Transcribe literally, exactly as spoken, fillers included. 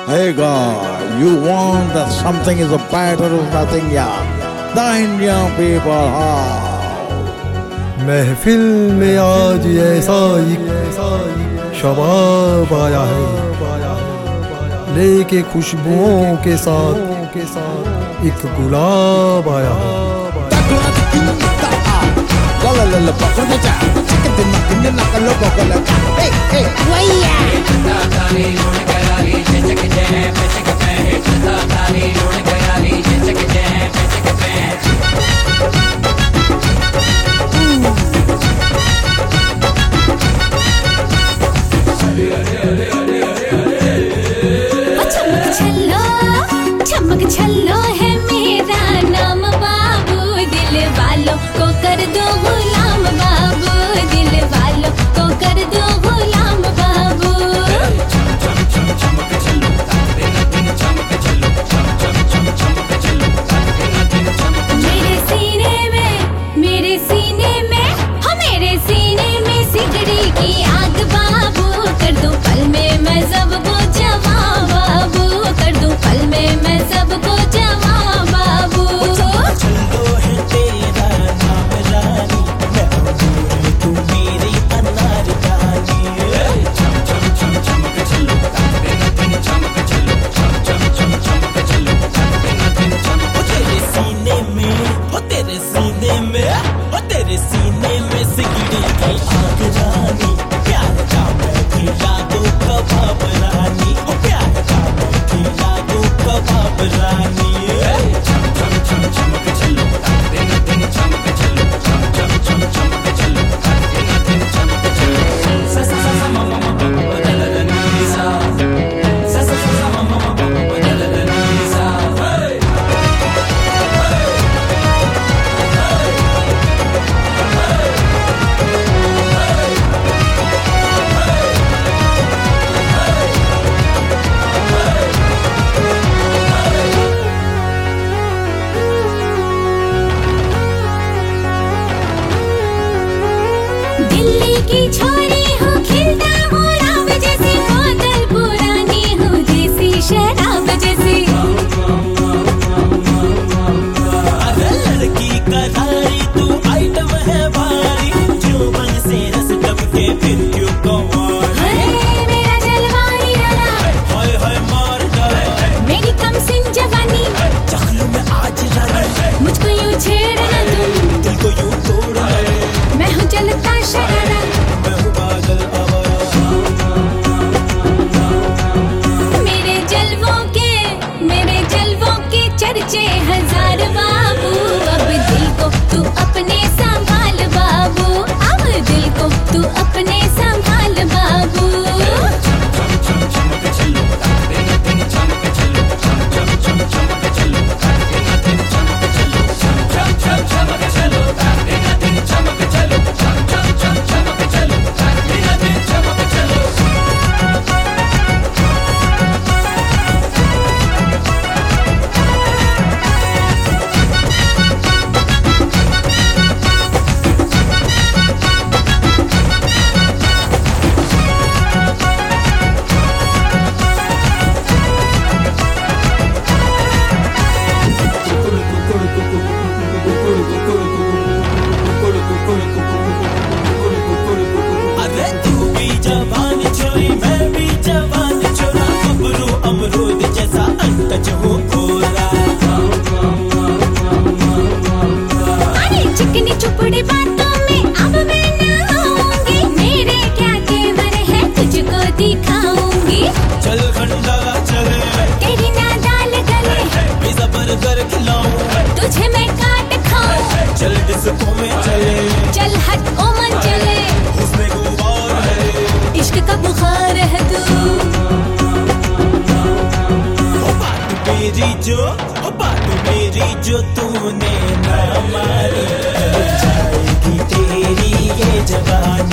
Hey God, you want that something is a better of nothing, yeah. The Indian people, हाँ. महफिल में आज ऐसा एक शबाब आया है, लेके खुशबुओं के साथ एक गुलाब आया है। चमक छल्लो है मेरा नाम बाबू, दिल वालों को कर दो गुलाम बाबू, दिल वालों को कर दो गुलाम बाबू। मेरे सीने में, मेरे सीने में, हो मेरे सीने में सिगड़ी की आग बाबू, कर दो पल में मैं सबको जवां बाबू, कर दो पल में मैं सबको जवां बाबू। चलो है तेरा नाम रानी, मैं हूँ तू मेरी अनार रानी। चम चम चम चमक चलो, दिन चमक चलो, चम चम चम चमक चलो, दिन चमक। ओ तेरे सीने में, ओ तेरे सीने में, ओ तेरे सीने में सिगड़ी की आग रानी, प्यार का मैं खिला दूं कबाब रानी, ओ प्यार का मैं खिला दूं कबाब रानी। चम चम चम चमक चलो, दिन दिन चमक चलो, चम चम चम चमक चलो, दिन दिन चमक चलो। सा सा सा मा मा मा मा दा दा दा नी सा, सा सा सा मा मा मा मा दा दा दा नी सा। दिल्ली की छोरी हूँ, खिलता हूँ राम जैसी, बोतल पुरानी हूँ देसी शराब जैसी। अरे लड़की का धारी तू आइटम है भारी, जो बन से रस टपके फिर क्यों कवार। हाय मेरा जलवा ही रहा, हाय हाय मार डाला, मेरी कम सिन जवानी, चखलू में आज रानी, मुझको यूँ छेड़ना तुम, दिल को यूं तोड़ना, मैं हूँ जलता शरारा। मैं हूँ बादल आवारा। मेरे जलवों के, मेरे जलवों के चर्चे हजार बाबू, अब दिल को तू अपने संभाल बाबू, अब दिल को तू अपने संभाल बाबू। चम चम चम चमक चलो, दिन दिन चमक चलो, चम चम चम चमक चलो, दिन दिन चमक चलो, चम चम चम चमक चलो, दिन दिन चमक चलो, चम चम चम चमक चलो, दिन दिन चमक चलो। अरे तू भी जवान छोरी, मैं भी जवान छोरा, अमरू अमरूद जैसा अंटच हूँ गोरा। अरे चिकनी चुपड़ी बातों में अब मैं ना आऊंगी, मेरे क्या तेवर है तुझको दिखाऊंगी। चल खंडाला चले, तेरी नादाल गले, पिज़्ज़ा बर्गर खिलाऊं, तुझे मैं काट खाऊं, चल डिस्को में चले, चल हट ओ मन चले, उसमें गुबार है, इश्क का बुखार है तू। ओ बात मेरी जो, ओ बात मेरी जो तूने ना मानी, जाएगी तेरी ये जवानी।